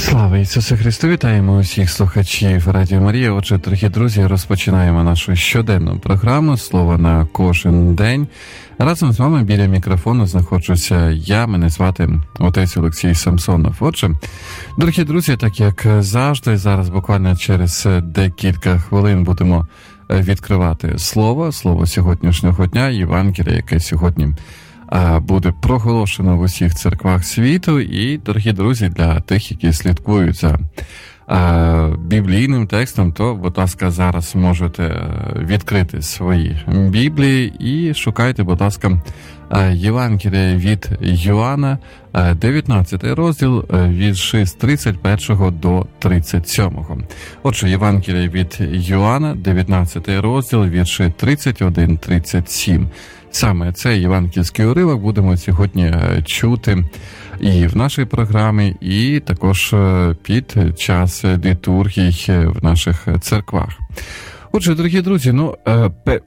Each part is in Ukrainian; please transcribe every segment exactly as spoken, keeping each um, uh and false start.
Слава Ісусу Христу! Вітаємо усіх слухачів Радіо Марія. Отже, дорогі друзі, розпочинаємо нашу щоденну програму «Слово на кожен день». Разом з вами біля мікрофону знаходжуся я, мене звати отець Олексій Самсонов. Отже, дорогі друзі, так як завжди, зараз буквально через декілька хвилин будемо відкривати Слово, Слово сьогоднішнього дня, Євангелія, яке сьогодні буде проголошено в усіх церквах світу. І, дорогі друзі, для тих, які слідкують за біблійним текстом, то, будь ласка, зараз можете відкрити свої Біблії і шукайте, будь ласка, Євангелія від Йоанна, дев'ятнадцятий розділ, вірші з тридцять першого до тридцять сьомого. Отже, Євангелія від Йоанна, дев'ятнадцятий розділ, вірші тридцять один тридцять сім. Саме цей євангельський уривок будемо сьогодні чути і в нашій програмі, і також під час літургій в наших церквах. Отже, дорогі друзі, ну, пе...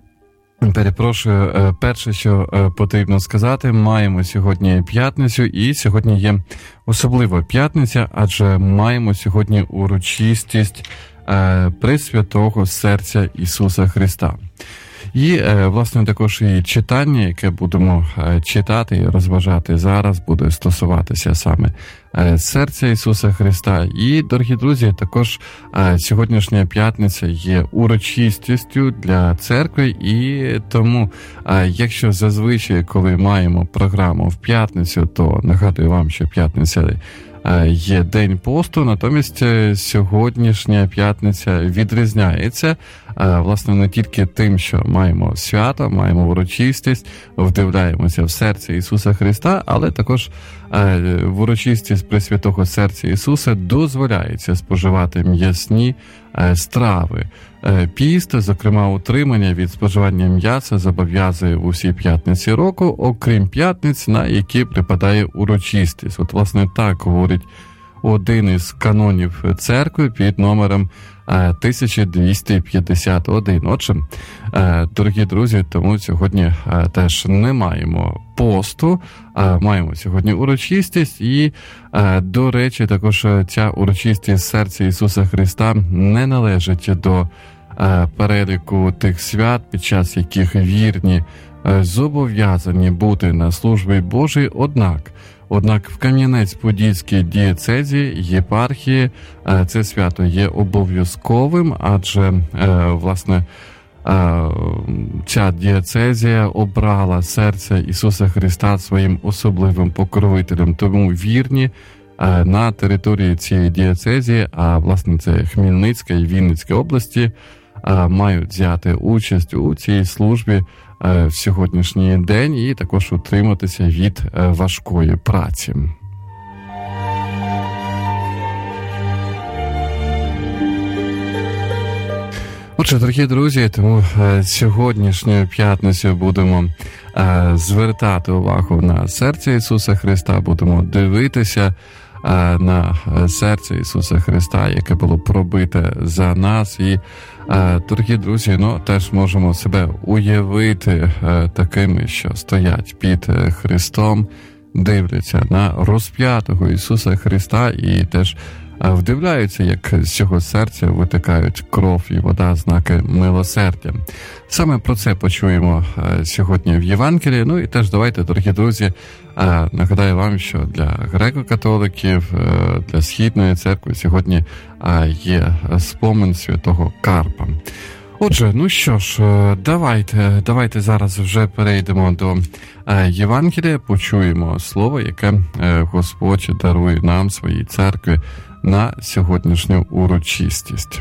перепрошую, перше, що потрібно сказати, маємо сьогодні п'ятницю, і сьогодні є особлива п'ятниця, адже маємо сьогодні урочистість Пресвятого Серця Ісуса Христа. І, власне, також і читання, яке будемо читати і розважати зараз, буде стосуватися саме серця Ісуса Христа. І, дорогі друзі, також сьогоднішня п'ятниця є урочистістю для церкви, і тому, якщо зазвичай, коли маємо програму в п'ятницю, то нагадую вам, що п'ятниця є День посту, натомість сьогоднішня п'ятниця відрізняється, власне, не тільки тим, що маємо свято, маємо урочистість, вдивляємося в серце Ісуса Христа, але також в урочистість Пресвятого Серця Ісуса дозволяється споживати м'ясні страви. Піст, зокрема утримання від споживання м'яса, зобов'язує в усі п'ятниці року, окрім п'ятниць, на які припадає урочистість. От, власне, так говорить один із канонів церкви під номером тисяча двісті п'ятдесят один. Отже, дорогі друзі, тому сьогодні теж не маємо посту, маємо сьогодні урочистість, і, до речі, також ця урочистість серця Ісуса Христа не належить до переліку тих свят, під час яких вірні зобов'язані бути на службі Божій, однак Однак в Кам'янець-Подільській дієцезі, єпархії, це свято є обов'язковим, адже, власне, ця дієцезія обрала серце Ісуса Христа своїм особливим покровителем. Тому вірні на території цієї дієцезії, а, власне, це Хмельницька і Вінницька області, мають взяти участь у цій службі в сьогоднішній день і також утриматися від важкої праці. Отже, дорогі друзі, тому сьогоднішньою п'ятницею будемо звертати увагу на серце Ісуса Христа, будемо дивитися на серце Ісуса Христа, яке було пробите за нас. І, дорогі друзі, ну, теж можемо себе уявити такими, що стоять під Христом, дивляться на розп'ятого Ісуса Христа і теж вдивляються, як з цього серця витикають кров і вода, знаки милосердя. Саме про це почуємо сьогодні в Євангелії. Ну і теж давайте, дорогі друзі, нагадаю вам, що для греко-католиків, для Східної церкви сьогодні є спомин святого Карпа. Отже, ну що ж, давайте, давайте зараз вже перейдемо до Євангелія, почуємо слово, яке Господь дарує нам, своїй церкві, на сьогоднішню урочистість.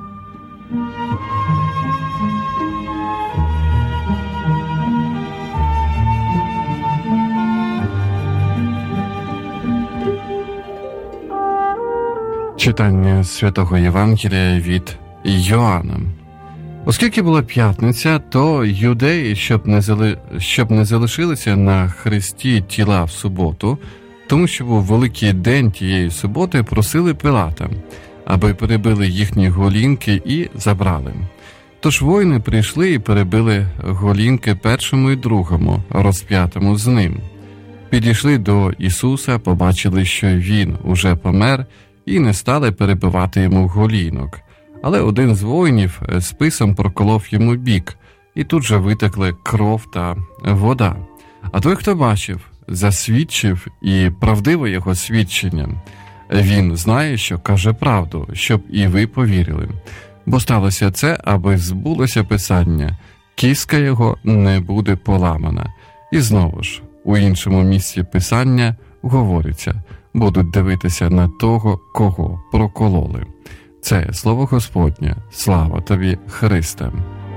Читання Святого Євангелія від Йоанна. Оскільки була п'ятниця, то юдеї, щоб не, зали... щоб не залишилися на хресті тіла в суботу, тому що був великий день тієї суботи, просили Пилата, аби перебили їхні голінки і забрали. Тож воїни прийшли і перебили голінки першому і другому, розп'ятому з ним. підійшли до Ісуса, побачили, що Він уже помер, і не стали перебивати йому голінок. Але один з воїнів списом проколов йому бік, і тут же витекли кров та вода. А той, хто бачив, засвідчив, і правдиве його свідчення. Він знає, що каже правду, щоб і ви повірили. Бо сталося це, аби збулося Писання. Кістка його не буде поламана. І знову ж, у іншому місці Писання говориться, будуть дивитися на того, кого прокололи. Це слово Господнє. Слава тобі, Христе!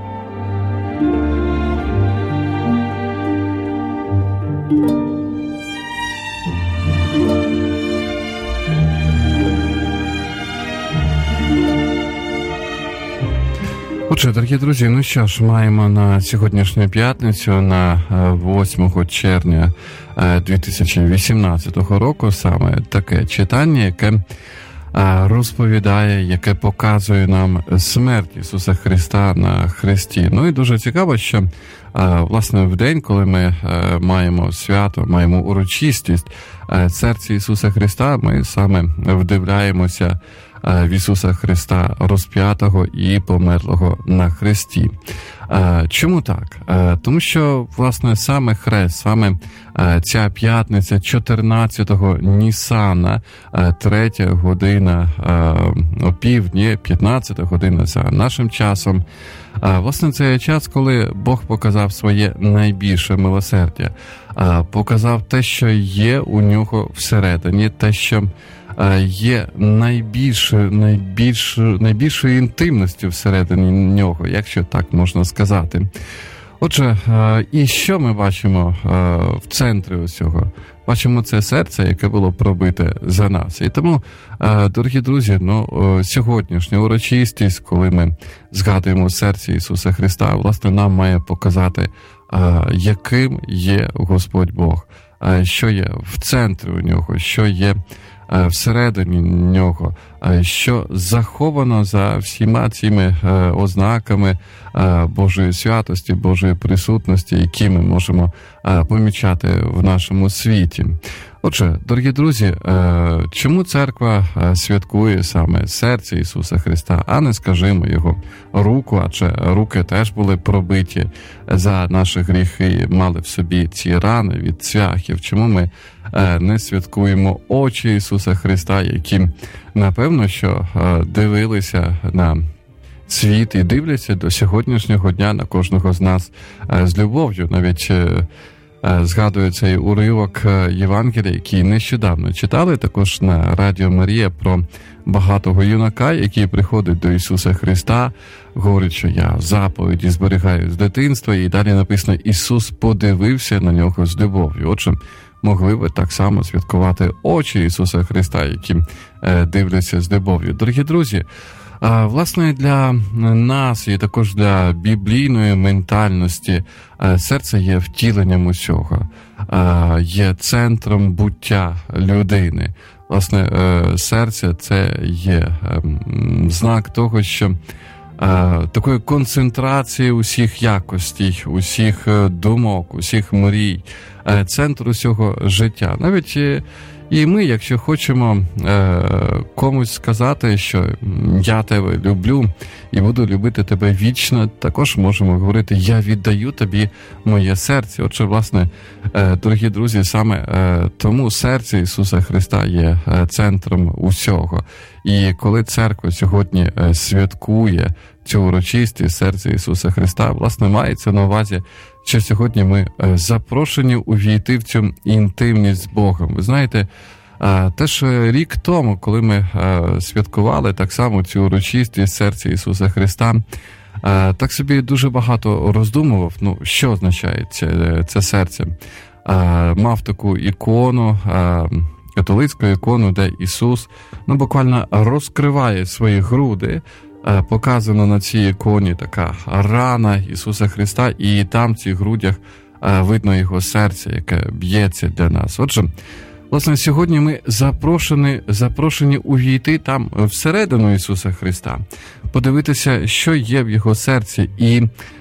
Отже, дорогі друзі, ну що ж, маємо на сьогоднішню п'ятницю, на восьмого червня дві тисячі вісімнадцятого року, саме таке читання, яке розповідає, яке показує нам смерть Ісуса Христа на хресті. Ну і дуже цікаво, що, власне, в день, коли ми маємо свято, маємо урочистість серця Ісуса Христа, ми саме вдивляємося в Ісуса Христа розп'ятого і померлого на хресті. Чому так? Тому що, власне, саме хрест, саме ця п'ятниця чотирнадцятого Нісана, третя година опівдні, п'ятнадцята година за нашим часом. Власне, це час, коли Бог показав своє найбільше милосердя, показав те, що є у нього всередині, те, що є найбільшою, найбільшою, найбільшою інтимністю всередині нього, якщо так можна сказати. Отже, і що ми бачимо в центрі усього? Бачимо це серце, яке було пробите за нас. І тому, дорогі друзі, ну, сьогоднішня урочистість, коли ми згадуємо серце Ісуса Христа, власне, нам має показати, яким є Господь Бог, що є в центрі у нього, що є всередині нього, що заховано за всіма цими ознаками Божої святості, Божої присутності, які ми можемо помічати в нашому світі. Отже, дорогі друзі, чому церква святкує саме серце Ісуса Христа, а не, скажімо, його руку, адже руки теж були пробиті за наші гріхи, мали в собі ці рани від цвяхів. Чому ми не святкуємо очі Ісуса Христа, які, напевно, що дивилися на світ і дивляться до сьогоднішнього дня на кожного з нас з любов'ю, навіть згадую цей уривок Євангелія, який нещодавно читали також на Радіо Марія про багатого юнака, який приходить до Ісуса Христа, говорить, що я заповіді зберігаю з дитинства, і далі написано, Ісус подивився на нього з любов'ю. Отже, могли би так само святкувати очі Ісуса Христа, які дивляться з любов'ю. Дорогі друзі, власне, для нас і також для біблійної ментальності серце є втіленням усього, є центром буття людини. Власне, серце – це є знак того, що такої концентрації усіх якостей, усіх думок, усіх мрій, центр усього життя. Навіть і ми, якщо хочемо е, комусь сказати, що я тебе люблю і буду любити тебе вічно, також можемо говорити, я віддаю тобі моє серце. Отже, власне, е, дорогі друзі, саме е, тому серце Ісуса Христа є е, центром усього. І коли церква сьогодні е, святкує цю урочистість серця Ісуса Христа, власне, мається на увазі, що сьогодні ми запрошені увійти в цю інтимність з Богом. Ви знаєте, теж рік тому, коли ми святкували так само цю урочистість серця Ісуса Христа, так собі дуже багато роздумував, ну, що означає це, це серце. Мав таку ікону, католицьку ікону, де Ісус, ну, буквально розкриває свої груди. Показано на цій іконі така рана Ісуса Христа, і там в цих грудях видно Його серце, яке б'ється для нас. Отже, власне, сьогодні ми запрошені, запрошені увійти там всередину Ісуса Христа, подивитися, що є в Його серці, і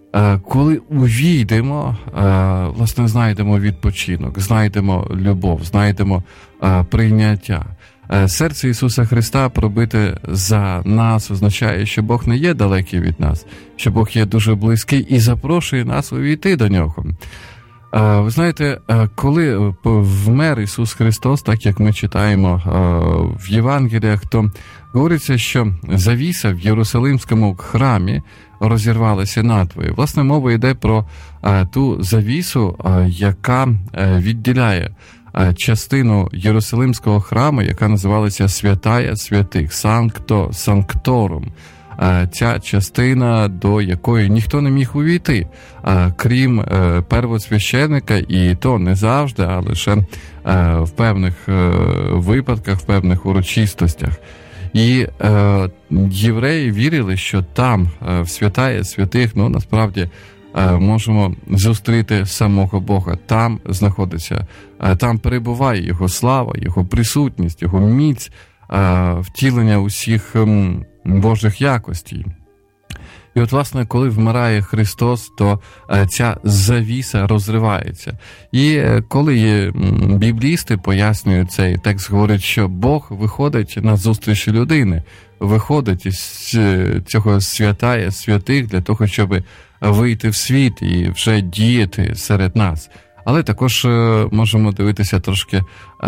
коли увійдемо, власне, знайдемо відпочинок, знайдемо любов, знайдемо прийняття. Серце Ісуса Христа пробите за нас означає, що Бог не є далекий від нас, що Бог є дуже близький і запрошує нас увійти до Нього. Ви знаєте, коли вмер Ісус Христос, так як ми читаємо в Євангеліях, то говориться, що завіса в Єрусалимському храмі розірвалася надвоє. Власне, мова йде про ту завісу, яка відділяє частину Єрусалимського храму, яка називалася Святая Святих, Санкто Санкторум. Ця частина, до якої ніхто не міг увійти, крім первосвященика, і то не завжди, а лише в певних випадках, в певних урочистостях. І е, євреї вірили, що там, в Святая Святих, ну, насправді, е, можемо зустріти самого Бога. Там знаходиться, е, там перебуває Його слава, Його присутність, Його міць, е, втілення усіх е, Божих якостей. І от, власне, коли вмирає Христос, то ця завіса розривається. І коли біблісти пояснюють цей текст, говорять, що Бог виходить на зустріч людини, виходить із цього святая святих для того, щоб вийти в світ і вже діяти серед нас. Але також можемо дивитися трошки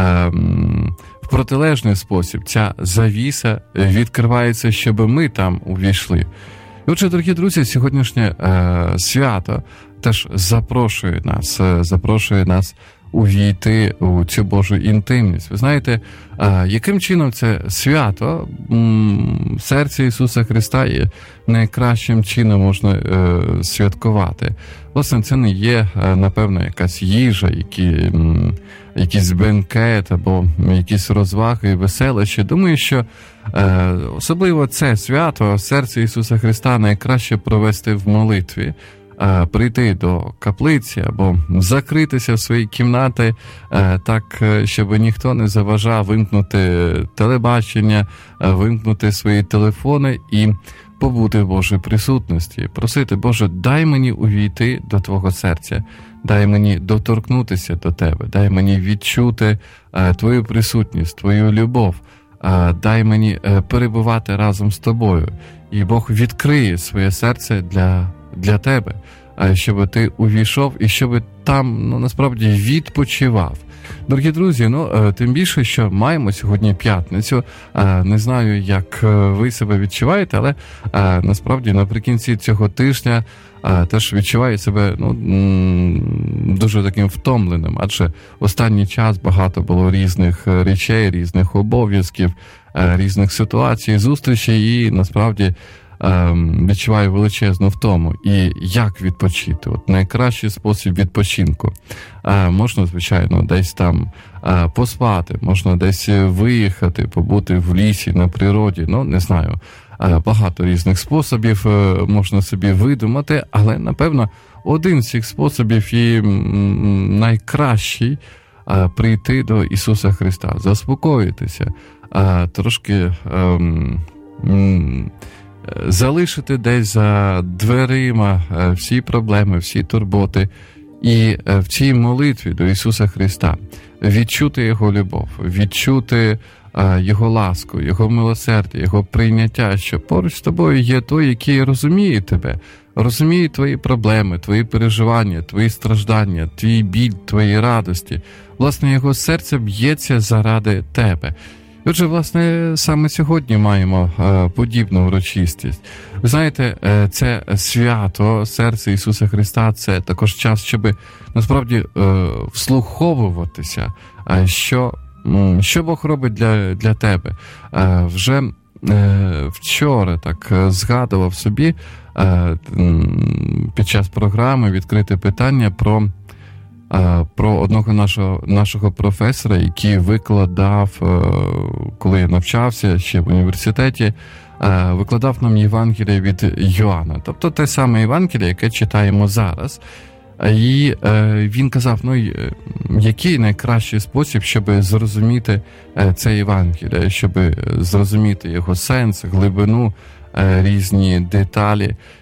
в протилежний спосіб. Ця завіса відкривається, щоб ми там увійшли. Отже, дорогі друзі, сьогоднішнє е, свято теж запрошує нас, е, запрошує нас увійти у цю Божу інтимність. Ви знаєте, е, яким чином це свято м, серця Ісуса Христа є найкращим чином можна е, святкувати. Власне, це не є, е, напевно, якась їжа, які, м, якийсь бенкет або якісь розваги і веселощі. Думаю, що е, особливо це свято, серце Ісуса Христа, найкраще провести в молитві, е, прийти до каплиці або закритися в своїй кімнаті е, так, щоб ніхто не заважав, вимкнути телебачення, е, вимкнути свої телефони і побути в Божій присутності, просити: Боже, дай мені увійти до Твого серця, дай мені доторкнутися до Тебе, дай мені відчути е, Твою присутність, Твою любов, е, дай мені е, перебувати разом з Тобою. І Бог відкриє своє серце для, для Тебе, е, щоб ти увійшов і щоб там, ну, насправді, відпочивав. Дорогі друзі, ну, тим більше, що маємо сьогодні п'ятницю. Не знаю, як ви себе відчуваєте, але насправді наприкінці цього тижня теж відчуваю себе, ну, дуже таким втомленим, адже останній час багато було різних речей, різних обов'язків, різних ситуацій, зустрічей, і насправді відчуваю величезну втому. І як відпочити? От найкращий спосіб відпочинку. Можна, звичайно, десь там поспати, можна десь виїхати, побути в лісі, на природі, ну, не знаю. Багато різних способів можна собі видумати, але, напевно, один з цих способів і найкращий – прийти до Ісуса Христа, заспокоїтися, трошки залишити десь за дверима всі проблеми, всі турботи, і в цій молитві до Ісуса Христа відчути Його любов, відчути Його ласку, Його милосердя, Його прийняття, що поруч з тобою є той, який розуміє тебе, розуміє твої проблеми, твої переживання, твої страждання, твій біль, твої радості. Власне, Його серце б'ється заради тебе. Отже, власне, саме сьогодні маємо е, подібну урочистість. Ви знаєте, е, це свято, серце Ісуса Христа, це також час, щоб насправді е, вслуховуватися, е, що, м, що Бог робить для, для тебе. Е, вже е, вчора так згадував собі е, під час програми «Відкрите питання» про про одного нашого, нашого професора, який викладав, коли я навчався ще в університеті, викладав нам Євангеліє від Йоанна. Тобто те саме Євангеліє, яке читаємо зараз. І він казав, ну, який найкращий спосіб, щоб зрозуміти це Євангеліє, щоб зрозуміти його сенс, глибину, різні деталі.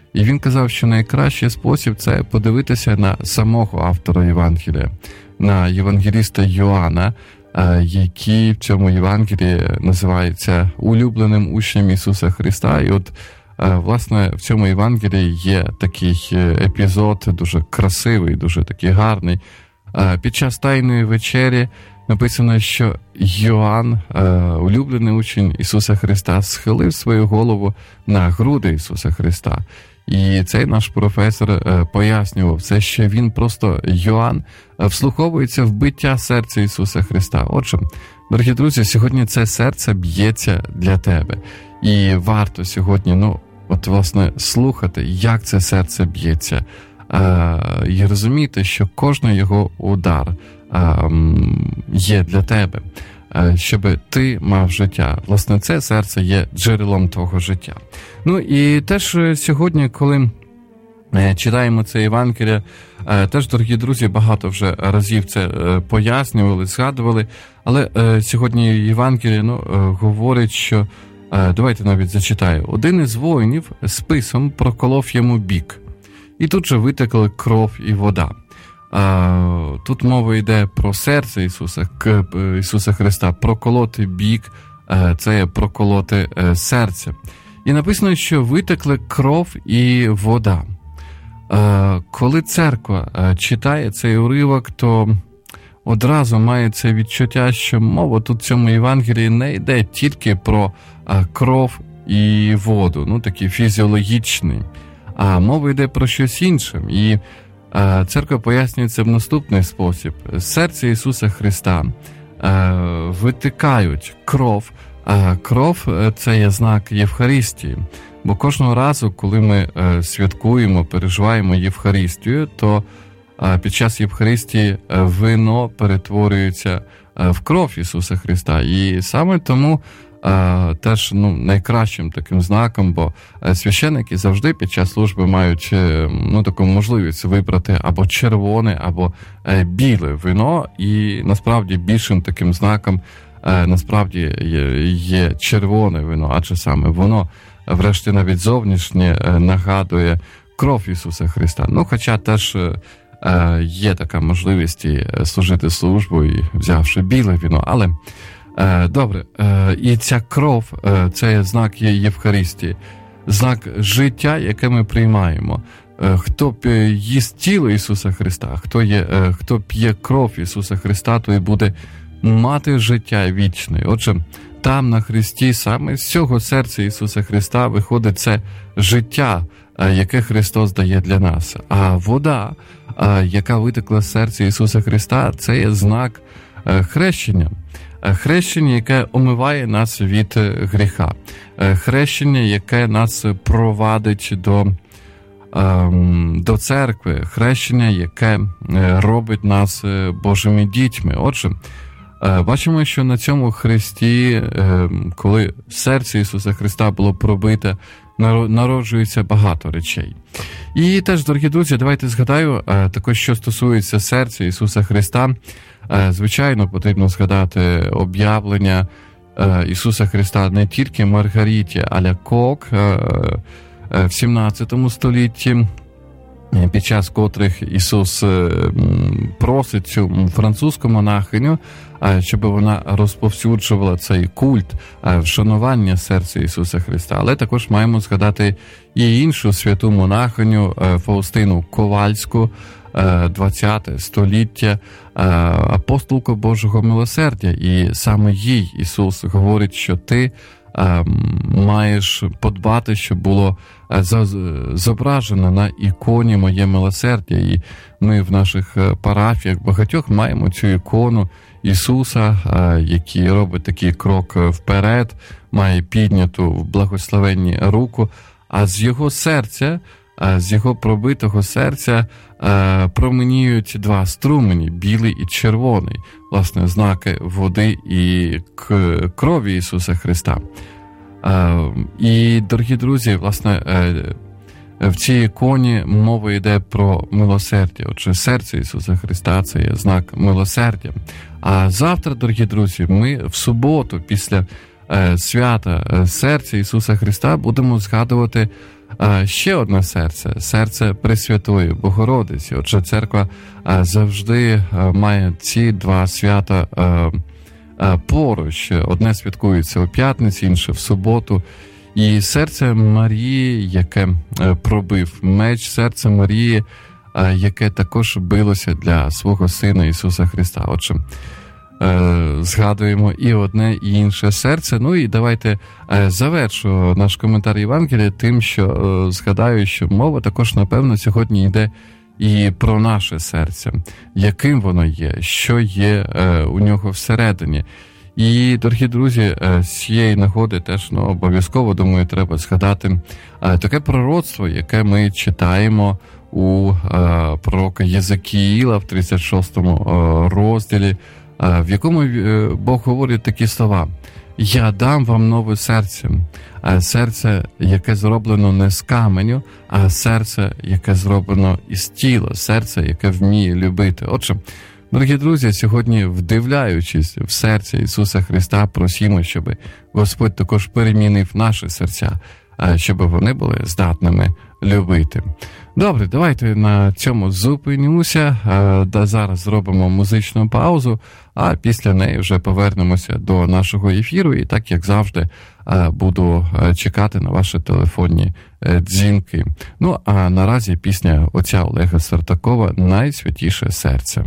І він казав, що найкращий спосіб – це подивитися на самого автора Євангелія, на євангеліста Йоанна, який в цьому Євангелії називається улюбленим учнем Ісуса Христа. І от, власне, в цьому Євангелії є такий епізод, дуже красивий, дуже такий гарний. Під час Тайної вечері написано, що Йоанн, улюблений учень Ісуса Христа, схилив свою голову на груди Ісуса Христа. І цей наш професор пояснював це, що він просто, Йоанн, вслуховується в биття серця Ісуса Христа. Отже, дорогі друзі, сьогодні це серце б'ється для тебе. І варто сьогодні, ну, от, власне, слухати, як це серце б'ється. І розуміти, що кожен його удар є для тебе, щоб ти мав життя. Власне, це серце є джерелом твого життя. Ну і теж сьогодні, коли читаємо це Євангеліє, теж, дорогі друзі, багато вже разів це пояснювали, згадували, але сьогодні Євангеліє, ну, говорить, що, давайте навіть зачитаю, один із воїнів списом проколов йому бік, і тут же витекли кров і вода. Тут мова йде про серце Ісуса, Ісуса Христа. Проколоти бік – це є проколоти серце. І написано, що витекли кров і вода. Коли церква читає цей уривок, то одразу має це відчуття, що мова тут в цьому Євангелії не йде тільки про кров і воду, ну такий фізіологічний, а мова йде про щось інше. І церква пояснює це в наступний спосіб. З серця Ісуса Христа витикають кров. Кров – це є знак Євхаристії. Бо кожного разу, коли ми святкуємо, переживаємо Євхаристію, то під час Євхаристії вино перетворюється в кров Ісуса Христа. І саме тому теж, ну, найкращим таким знаком, бо священники завжди під час служби мають, ну, таку можливість вибрати або червоне, або біле вино, і насправді більшим таким знаком насправді є, є червоне вино, адже саме воно, врешті, навіть зовнішнє нагадує кров Ісуса Христа. Ну, хоча теж є така можливість і служити службу, і взявши біле вино, але добре, і ця кров – це знак Євхаристії, знак життя, яке ми приймаємо. Хто їсть тіло Ісуса Христа, хто, є, хто п'є кров Ісуса Христа, той буде мати життя вічне. Отже, там на Христі, саме з цього серця Ісуса Христа виходить це життя, яке Христос дає для нас. А вода, яка витекла з серця Ісуса Христа, це є знак хрещення. Хрещення, яке омиває нас від гріха. Хрещення, яке нас провадить до, до церкви. Хрещення, яке робить нас Божими дітьми. Отже, бачимо, що на цьому хресті, коли серце Ісуса Христа було пробите, народжується багато речей. І теж, дорогі друзі, давайте згадаю, також, що стосується серця Ісуса Христа. Звичайно, потрібно згадати об'явлення Ісуса Христа не тільки Маргариті Алякок в сімнадцятому столітті, під час котрих Ісус просить цю французьку монахиню, щоб вона розповсюджувала цей культ вшанування серця Ісуса Христа. Але також маємо згадати і іншу святу монахиню Фаустину Ковальську, двадцяте століття, апостолку Божого милосердя. І саме їй Ісус говорить, що ти маєш подбати, щоб було зображено на іконі моє милосердя. І ми в наших парафіях багатьох маємо цю ікону Ісуса, який робить такий крок вперед, має підняту в благословенні руку, а з його серця, з його пробитого серця променіють два струмені, білий і червоний, власне, знаки води і крові Ісуса Христа. І, дорогі друзі, власне, в цій іконі мова йде про милосердя. Отже, серце Ісуса Христа – це є знак милосердя. А завтра, дорогі друзі, ми в суботу, після свята серця Ісуса Христа, будемо згадувати Ще одне серце, серце Пресвятої Богородиці. Отже, церква завжди має ці два свята поруч. Одне святкується у п'ятниці, інше в суботу. І серце Марії, яке пробив меч, серце Марії, яке також билося для свого Сина Ісуса Христа. Отже, згадуємо і одне, і інше серце. Ну і давайте завершу наш коментар Євангелія тим, що згадаю, що мова також, напевно, сьогодні йде і про наше серце. Яким воно є, що є у нього всередині. І, дорогі друзі, з цієї нагоди теж ну, обов'язково, думаю, треба згадати таке пророцтво, яке ми читаємо у пророка Єзекіїла в тридцять шостому розділі, в якому Бог говорить такі слова: «Я дам вам нове серце, серце, яке зроблено не з каменю, а серце, яке зроблено із тіла, серце, яке вміє любити». Отже, дорогі друзі, сьогодні, вдивляючись в серце Ісуса Христа, просимо, щоб Господь також перемінив наші серця, щоб вони були здатними любити. Добре, давайте на цьому зупинімося, да зараз зробимо музичну паузу, а після неї вже повернемося до нашого ефіру і, так як завжди, буду чекати на ваші телефонні дзвінки. Ну, а наразі пісня отця Олега Сартакова «Найсвятіше серце».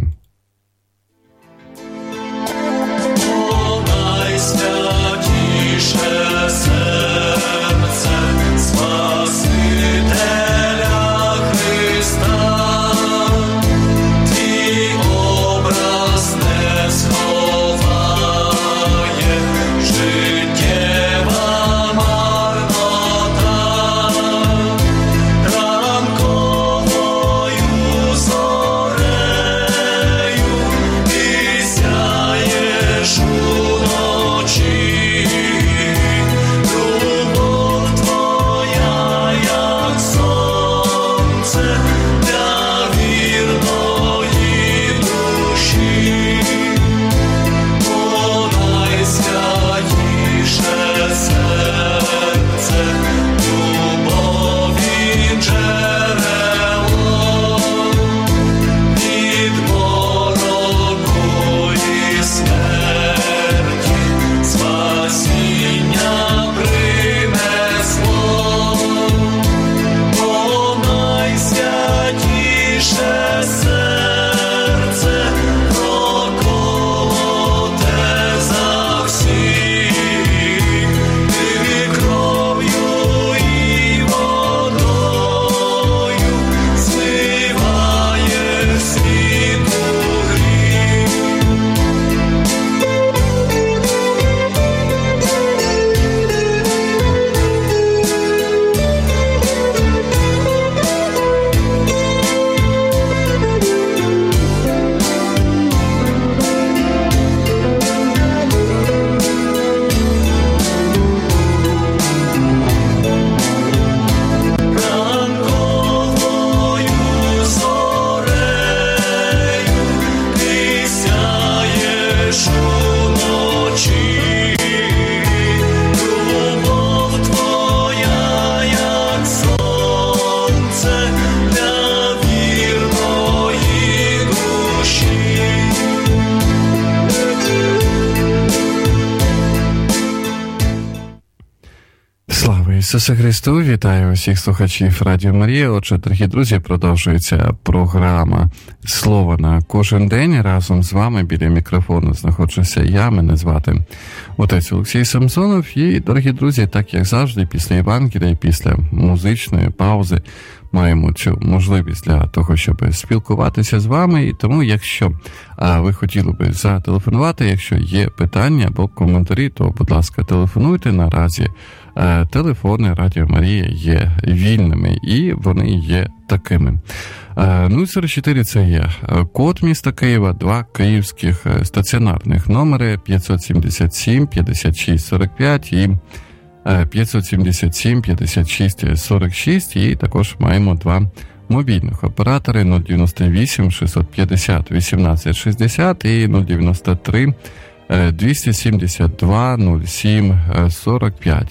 Ісусе Христу, вітаю усіх слухачів Радіо Марія. Отже, дорогі друзі, продовжується програма «Слово на кожен день». Разом з вами біля мікрофону знаходжуся я, мене звати отець Олексій Самсонов. І, дорогі друзі, так як завжди, після Євангелія, після музичної паузи маємо цю можливість для того, щоб спілкуватися з вами. І тому, якщо а, ви хотіли би зателефонувати, якщо є питання або коментарі, то, будь ласка, телефонуйте. Наразі а, телефони Радіо Марія є вільними, і вони є такими. нуль сорок чотири це є код міста Києва, два київських стаціонарних номери п'ятсот сімдесят сім п'ятдесят шість сорок п'ять і п'ятсот сімдесят сім п'ятдесят шість сорок шість, і також маємо два мобільних оператори нуль дев'яносто вісім шістсот п'ятдесят вісімнадцять шістдесят і нуль дев'яносто три двісті сімдесят два нуль сім сорок п'ять.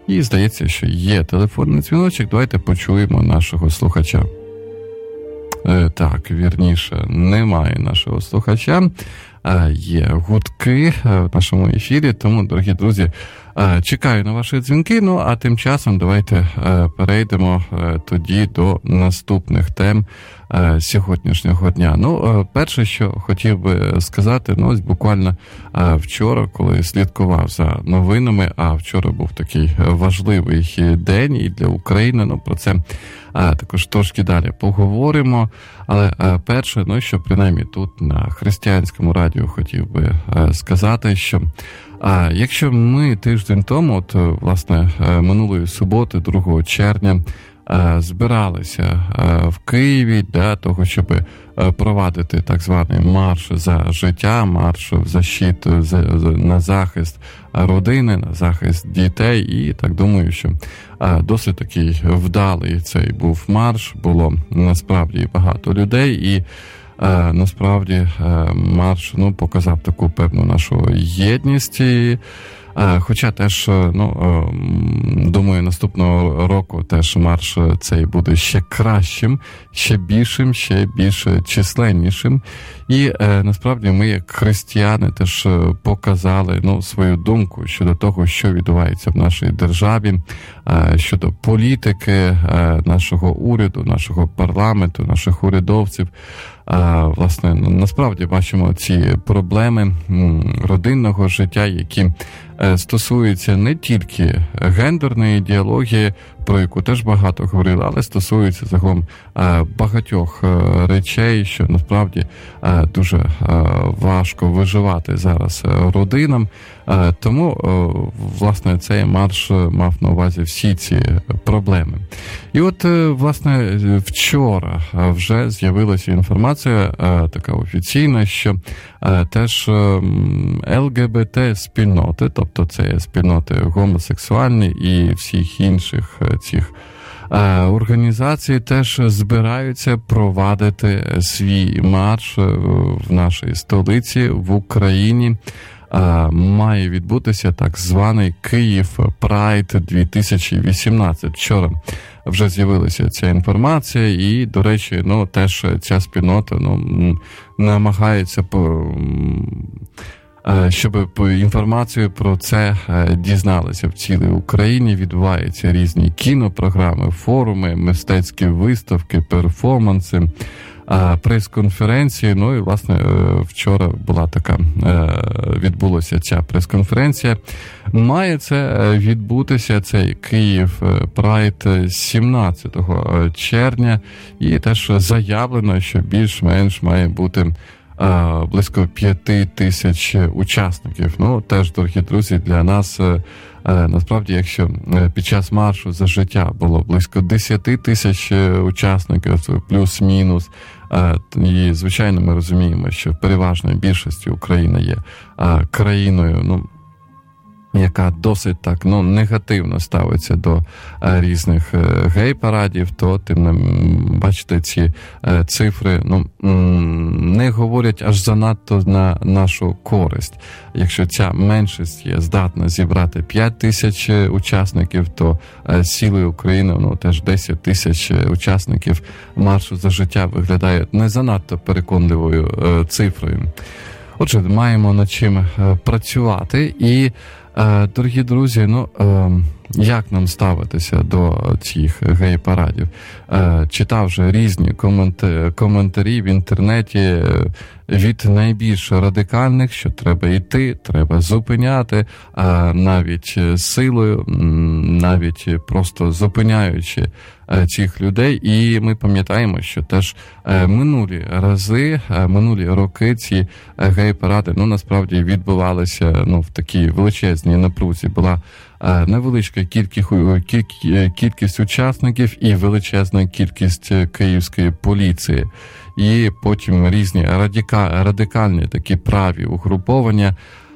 І здається, що є телефонний дзвіночок. Давайте почуємо нашого слухача. Е, так, вірніше, немає нашого слухача. Е, є гудки в нашому ефірі, тому, дорогі друзі, е, чекаю на ваші дзвінки. Ну, а тим часом давайте е, перейдемо е, тоді до наступних тем е, сьогоднішнього дня. Ну, е, перше, що хотів би сказати, ну, ось буквально е, вчора, коли слідкував за новинами, а вчора був такий важливий день і для України, ну, про це е, також трошки далі поговоримо. Але е, перше, ну, що принаймні тут на християнському радіо хотів би е, сказати, що а якщо ми тиждень тому, от, власне, минулої суботи, другого червня, збиралися в Києві для того, щоб провадити так званий марш за життя, марш в защит, на захист родини, на захист дітей, і так думаю, що досить такий вдалий цей був марш, було насправді багато людей, і Е, насправді е, марш, ну, показав таку певну нашу єдність. І, е, хоча теж, ну, е, думаю, наступного року теж марш цей буде ще кращим, ще більшим, ще більш численнішим. І е, насправді ми, як християни, теж показали, ну, свою думку щодо того, що відбувається в нашій державі, е, щодо політики е, нашого уряду, нашого парламенту, наших урядовців. А, власне, насправді бачимо ці проблеми родинного життя, які стосуються не тільки гендерної ідеології, про яку теж багато говорили, але стосуються загалом багатьох речей, що насправді дуже важко виживати зараз родинам. Тому, власне, цей марш мав на увазі всі ці проблеми. І от, власне, вчора вже з'явилася інформація така офіційна, що теж ЛГБТ-спільноти, тобто це спільноти гомосексуальні і всіх інших цих організацій, теж збираються провадити свій марш в нашій столиці, в Україні. Має відбутися так званий Київ Прайд дві тисячі вісімнадцять. Вчора вже з'явилася ця інформація, і, до речі, ну, теж ця спільнота, ну, намагається по... щоб інформацію про це дізналися в цілій Україні. Відбуваються різні кінопрограми, форуми, мистецькі виставки, перформанси, прес-конференції. Ну і, власне, вчора була така, відбулася ця прес-конференція. Має це відбутися, цей Київ Прайд, сімнадцятого червня, і теж заявлено, що більш-менш має бути близько п'яти тисяч учасників. Ну, теж, дорогі друзі, для нас, насправді, якщо під час маршу за життя було близько десять тисяч учасників, плюс-мінус, і, звичайно, ми розуміємо, що в переважній більшості Україна є країною, ну, яка досить так, ну, негативно ставиться до а, різних а, гей-парадів, то тим не бачите, ці а, цифри, ну, не говорять аж занадто на нашу користь. Якщо ця меншість є здатна зібрати п'ять тисяч учасників, то а, силою України, ну, теж десять тисяч учасників маршу за життя виглядає не занадто переконливою а, цифрою. Отже, маємо над чим а, працювати. І дорогі друзі, ну, як нам ставитися до цих гей-парадів? Читав вже різні коментарі в інтернеті від найбільш радикальних, що треба йти, треба зупиняти, навіть силою, навіть просто зупиняючи цих людей. І ми пам'ятаємо, що теж минулі рази, минулі роки ці гей-паради, ну, насправді відбувалися, ну, в такій величезній напрузі. Була невеличка кількість, кількість учасників і величезна кількість київської поліції. І потім різні радика, радикальні такі праві угруповання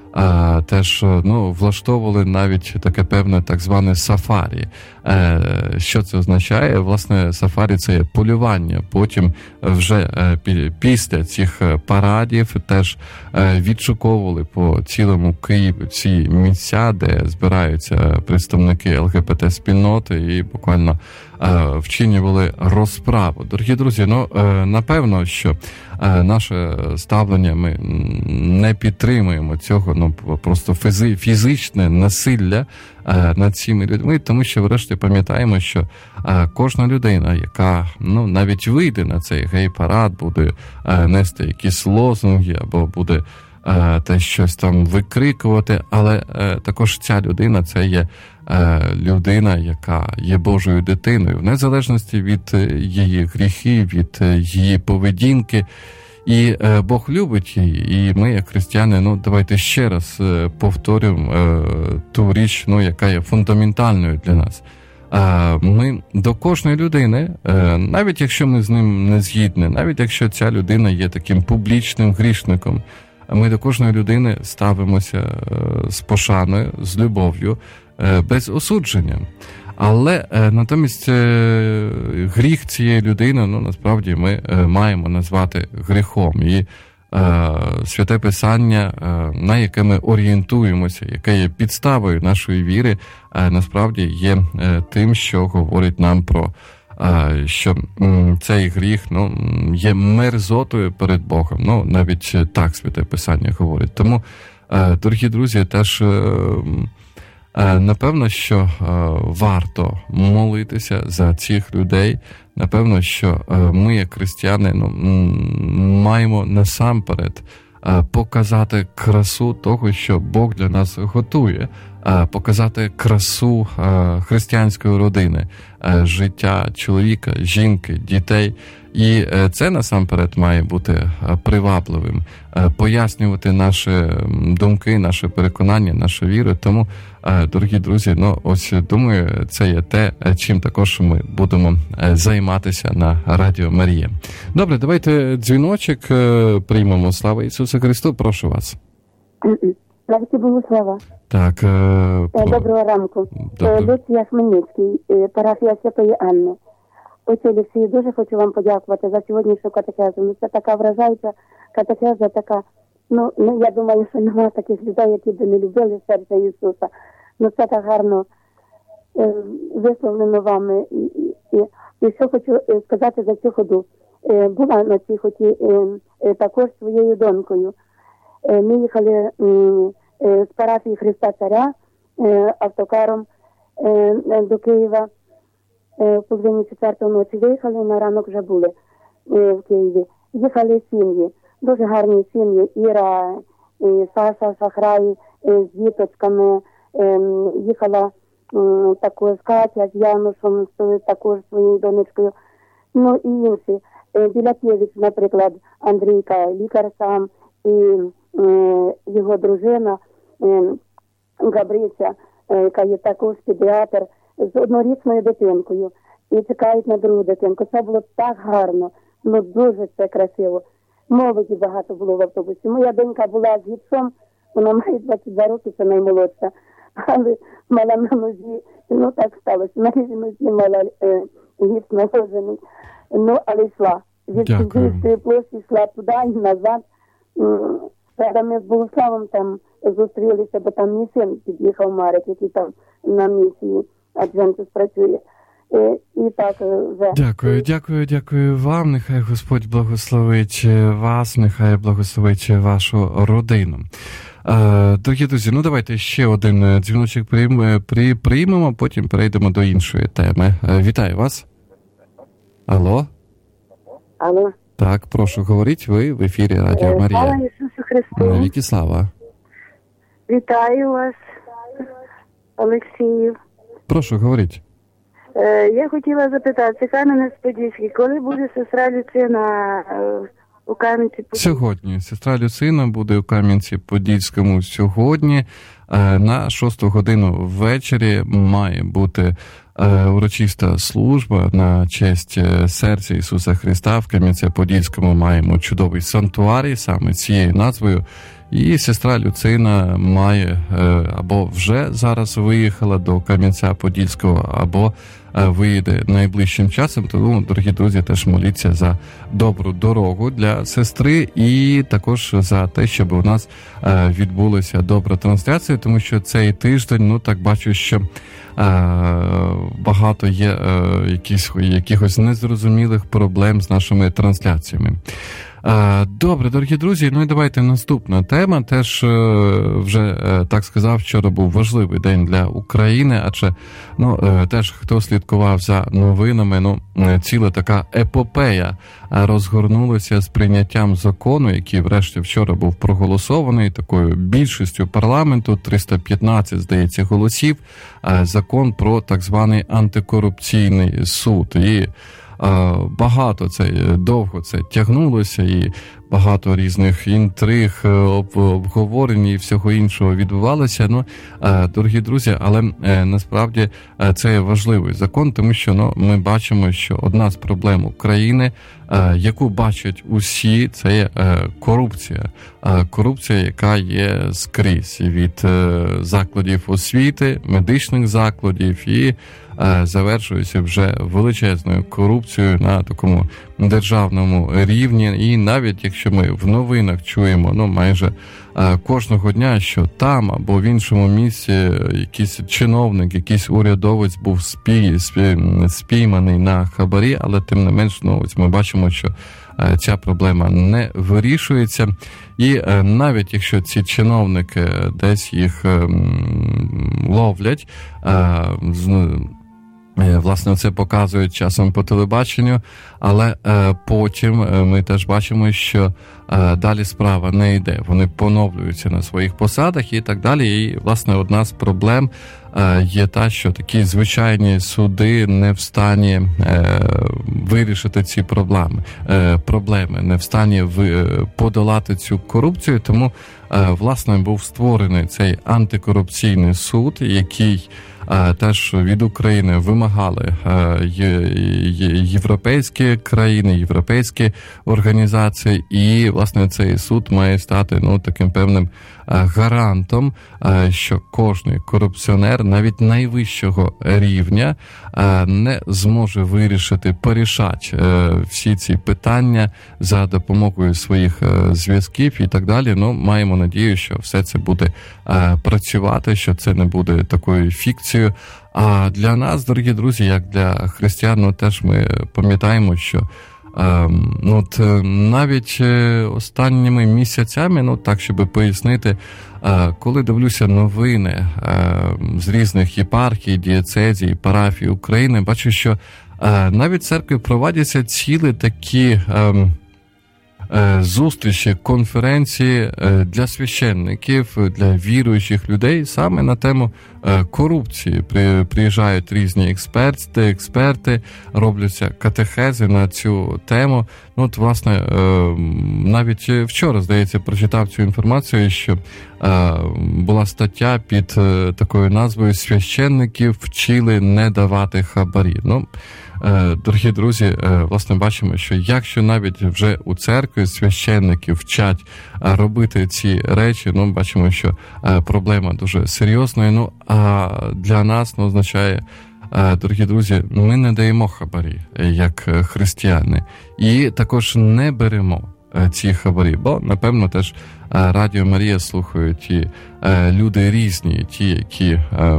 а, теж ну, влаштовували навіть таке певне так зване сафарі. Е, що це означає? Власне, сафарі – це є полювання. Потім вже е, після цих парадів теж е, відшуковували по цілому Києві ці місця, де збираються представники ел ге бе те-спільноти і буквально е, вчинювали розправу. Дорогі друзі, ну, е, напевно, що е, наше ставлення, ми не підтримуємо цього, ну, просто фізи, фізичне насилля е, над цими людьми, тому що, врешті, пам'ятаємо, що е, кожна людина, яка, ну, навіть вийде на цей гей-парад, буде е, нести якісь лозунги або буде е, те щось там викрикувати, але е, також ця людина, це є е, людина, яка є Божою дитиною, в незалежності від її гріхів, від її поведінки. І е, Бог любить її, і ми, як християни, ну, давайте ще раз е, повторюємо е, ту річ, ну, яка є фундаментальною для нас. Е, ми до кожної людини, е, навіть якщо ми з ним не згідні, навіть якщо ця людина є таким публічним грішником, ми до кожної людини ставимося е, з пошаною, з любов'ю, е, без осудження. Але е, натомість е, гріх цієї людини, ну, насправді, ми е, маємо назвати гріхом. І е, Святе Писання, е, на яке ми орієнтуємося, яке є підставою нашої віри, е, насправді є е, тим, що говорить нам про, е, що м, цей гріх, ну, є мерзотою перед Богом. Ну, навіть так Святе Писання говорить. Тому, е, дорогі друзі, теж... Е, Напевно, що варто молитися за цих людей. Напевно, що ми, як християни, ну, маємо насамперед показати красу того, що Бог для нас готує, показати красу християнської родини, життя чоловіка, жінки, дітей. І це насамперед має бути привабливим, пояснювати наші думки, наше переконання, нашу віру. Тому, дорогі друзі, ну ось думаю, це є те, чим також ми будемо займатися на Радіо Марія. Добре, давайте дзвіночок приймемо. Слава Ісусу Христу, прошу вас. Славіки Богу, слава. Так. Доброго ранку. Люція Хмельницький, парафія Святої Анни. Отче Олексію, дуже хочу вам подякувати за сьогоднішню катехезу. Ну, це така вражаюча катехеза, така, ну, ну, я думаю, що немає таких людей, які б не любили серця Ісуса. Ну, це так гарно е, висловлено вами. І, і, і, і що хочу сказати за цю ходу. Е, була на цій ході е, е, також своєю донькою. Е, ми їхали е, е, з парафії Христа Царя е, автокаром е, до Києва. В половині четвертої ночі виїхали, на ранок вже були е, в Києві. Їхали сім'ї, дуже гарні сім'ї. Іра, і Саша, Шахрай е, з діточками. Е, їхала е, також Катя з Янушем, також своєю донечкою. Ну і інші. Е, Білякевич, наприклад, Андрійка, лікар сам, і е, його дружина е, Габриця, е, яка є також педіатр, з однорічною дитинкою. І чекають на другу дитинку. Це було так гарно, ну дуже це красиво. Молоді багато було в автобусі. Моя донька була з гіпсом, вона має двадцять два роки, це наймолодша. Але мала на нозі, ну так сталося, на нозі мала е, гіпс наложений. Ну, але йшла. Від Сільської площі йшла туди і назад. Правда, ми з Богославом там зустрілися, бо там мій син під'їхав, Марик, який там на місії Аджентус працює. І так вже. Дякую, дякую, дякую вам. Нехай Господь благословить вас, нехай благословить вашу родину. Дорогі друзі, ну давайте ще один дзвіночок приймемо, потім перейдемо до іншої теми. Вітаю вас. Алло? Алло. Так, прошу, говоріть, ви в ефірі Радіо Марія. Слава Ісусу Христу. Навіки слава. Вітаю вас, Олексію. Прошу, говоріть. Е, я хотіла запитати, Кам'янець-Подільський, коли буде сестра Люцина е, у Кам'янці-Подільському? Сьогодні. Сестра Люцина буде у Кам'янці-Подільському сьогодні. Е, на шосту годину ввечері має бути е, урочиста служба на честь серця Ісуса Христа. В Кам'янці-Подільському маємо чудовий санктуарій, саме цією назвою І сестра Люцина має або вже зараз виїхала до Кам'янця-Подільського, або виїде найближчим часом. Тому, дорогі друзі, теж моліться за добру дорогу для сестри і також за те, щоб у нас відбулася добра трансляція, тому що цей тиждень, ну так бачу, що багато є якісь, якихось незрозумілих проблем з нашими трансляціями. Добре, дорогі друзі, ну і давайте наступна тема. Теж вже, так сказав, вчора був важливий день для України, адже ну, теж хто слідкував за новинами, ну, ціла така епопея розгорнулася з прийняттям закону, який врешті вчора був проголосований такою більшістю парламенту, триста п'ятнадцять, здається, голосів, закон про так званий антикорупційний суд. І багато це, довго це тягнулося, і багато різних інтриг, обговорень і всього іншого відбувалося. Ну, дорогі друзі, але насправді це важливий закон, тому що ну, ми бачимо, що одна з проблем України, яку бачать усі, це є корупція. Корупція, яка є скрізь, від закладів освіти, медичних закладів і завершується вже величезною корупцією на такому державному рівні. І навіть якщо ми в новинах чуємо, ну, майже кожного дня, що там або в іншому місці якийсь чиновник, якийсь урядовець був спій, спій, спійманий на хабарі, але тим не менш, ну, ось ми бачимо, що ця проблема не вирішується. І навіть якщо ці чиновники десь їх ловлять, власне, це показують часом по телебаченню, але е, потім ми теж бачимо, що е, далі справа не йде. Вони поновлюються на своїх посадах і так далі. І, власне, одна з проблем е, є та, що такі звичайні суди не в стані е, вирішити ці проблеми, е, проблеми, не в стані в, подолати цю корупцію. Тому, е, власне, був створений цей антикорупційний суд, який теж від України вимагали європейські країни, європейські організації, і, власне, цей суд має стати, ну, таким певним гарантом, що кожний корупціонер, навіть найвищого рівня, не зможе вирішити, порішати всі ці питання за допомогою своїх зв'язків і так далі. Ну, маємо надію, що все це буде працювати, що це не буде такою фікцією. А для нас, дорогі друзі, як для християн, ну, теж ми пам'ятаємо, що ну, от навіть останніми місяцями, ну так, щоб пояснити, коли дивлюся новини з різних єпархій, дієцезій, парафій України, бачу, що навіть церкви проводяться цілі такі зустрічі, конференції для священників, для віруючих людей саме на тему корупції. Приїжджають різні експерти, експерти, робляться катехези на цю тему. Ну, от, власне, навіть вчора, здається, прочитав цю інформацію, що була стаття під такою назвою «Священників вчили не давати хабарі». Ну, дорогі друзі, власне, бачимо, що якщо навіть вже у церкві священники вчать робити ці речі, ну, бачимо, що проблема дуже серйозна. Ну, а для нас, ну, означає, дорогі друзі, ми не даємо хабарі, як християни, і також не беремо ці хабарі, бо, напевно, теж Радіо Марія слухають і люди різні, ті, які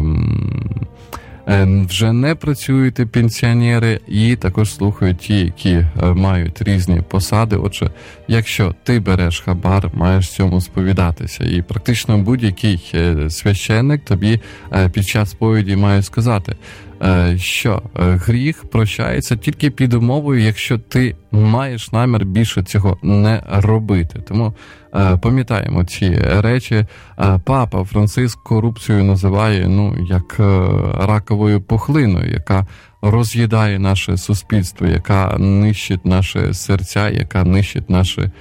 вже не працюють, пенсіонери, і також слухають ті, які мають різні посади. Отже, якщо ти береш хабар, маєш цьому сповідатися. І практично будь-який священник тобі під час сповіді має сказати, що гріх прощається тільки під умовою, якщо ти маєш намір більше цього не робити. Тому пам'ятаємо ці речі. Папа Франциск корупцію називає, ну, як раковою пухлиною, яка роз'їдає наше суспільство, яка нищить наші серця, яка нищить наше,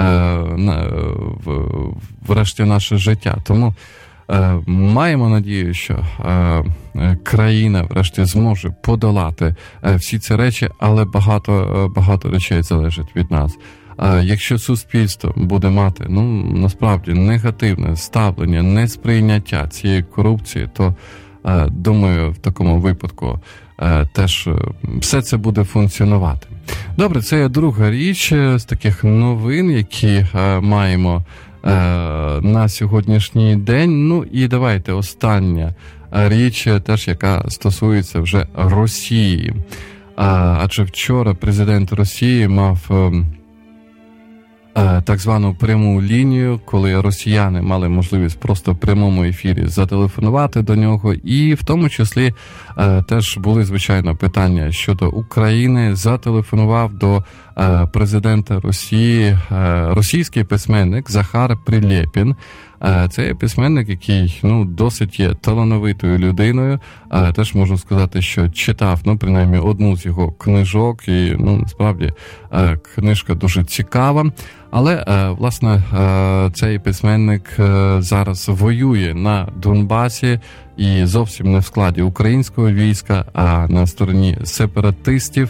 врешті, наше життя. Тому маємо надію, що країна врешті зможе подолати всі ці речі, але багато, багато речей залежить від нас. Якщо суспільство буде мати, ну, насправді, негативне ставлення, несприйняття цієї корупції, то, думаю, в такому випадку теж все це буде функціонувати. Добре, це є друга річ з таких новин, які маємо на сьогоднішній день. Ну і давайте остання річ, теж яка стосується вже Росії. Адже вчора президент Росії мав так звану пряму лінію, коли росіяни мали можливість просто в прямому ефірі зателефонувати до нього, і в тому числі теж були, звичайно, питання щодо України. Зателефонував до президента Росії російський письменник Захар Прилєпін. Це є письменник, який, ну, досить є талановитою людиною. Теж можу сказати, що читав, ну, принаймні, одну з його книжок, і, ну, насправді, книжка дуже цікава. Але, власне, цей письменник зараз воює на Донбасі і зовсім не в складі українського війська, а на стороні сепаратистів.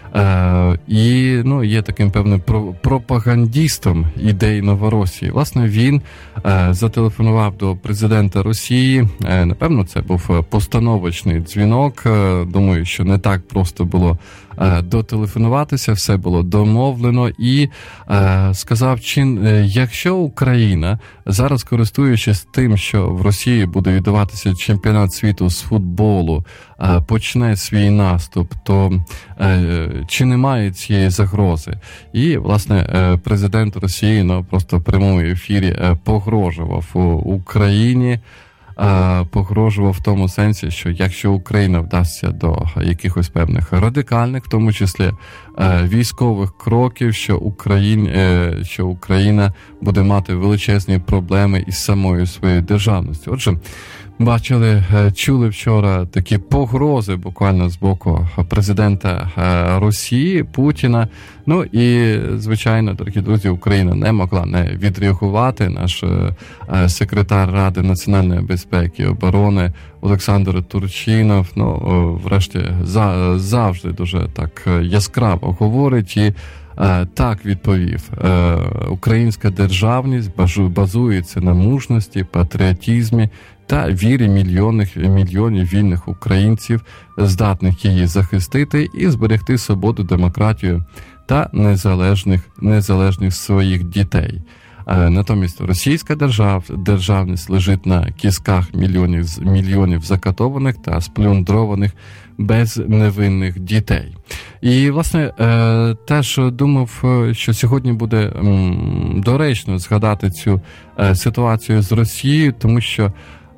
Е, і, ну, є таким певним пропагандістом ідей Новоросії. Власне, він е, зателефонував до президента Росії. Е, напевно, це був постановочний дзвінок. Е, думаю, що не так просто було е, дотелефонуватися, все було домовлено. І е, сказав, чи, е, якщо Україна, зараз користуючись тим, що в Росії буде відбуватися чемпіонат світу з футболу, е, почне свій наступ, то е, чи немає цієї загрози? І, власне, президент Росії, ну, просто в прямому ефірі погрожував Україні, погрожував в тому сенсі, що якщо Україна вдасться до якихось певних радикальних, в тому числі військових кроків, що Україна, що Україна буде мати величезні проблеми із самою своєю державністю. Отже, бачили, чули вчора такі погрози буквально з боку президента Росії, Путіна. Ну і, звичайно, дорогі друзі, Україна не могла не відреагувати. Наш секретар Ради національної безпеки і оборони Олександр Турчинов, ну, врешті, завжди дуже так яскраво говорить і так відповів: українська державність базується на мужності, патріотизмі та вірі мільйонів, мільйонів вільних українців, здатних її захистити і зберегти свободу, демократію та незалежних, незалежних своїх дітей. Натомість російська держав, державність лежить на кістках мільйонів, мільйонів закатованих та сплюндрованих безневинних дітей. І, власне, теж думав, що сьогодні буде доречно згадати цю ситуацію з Росією, тому що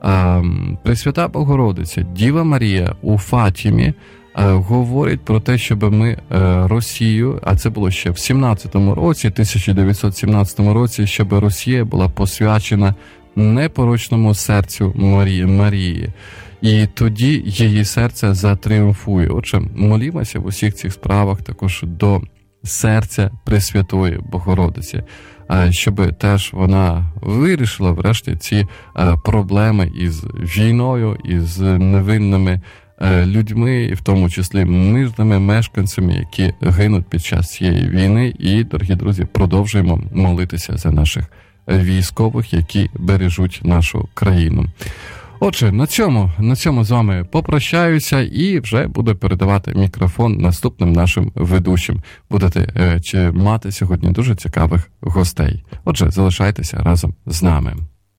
Пресвята Богородиця, Діва Марія у Фатімі говорить про те, щоб ми Росію, а це було ще в сімнадцятому році, тисяча дев'ятсот сімнадцятому році, щоб Росія була посвячена непорочному серцю Марії, Марії. І тоді її серце затріумфує. Отже, молімося в усіх цих справах також до серця Пресвятої Богородиці, щоб теж вона вирішила врешті ці проблеми із війною, із невинними людьми, і в тому числі мирними мешканцями, які гинуть під час цієї війни. І, дорогі друзі, продовжуємо молитися за наших військових, які бережуть нашу країну. Отже, на цьому, на цьому з вами попрощаюся і вже буду передавати мікрофон наступним нашим ведучим. Будете е, чи мати сьогодні дуже цікавих гостей. Отже, залишайтеся разом з нами.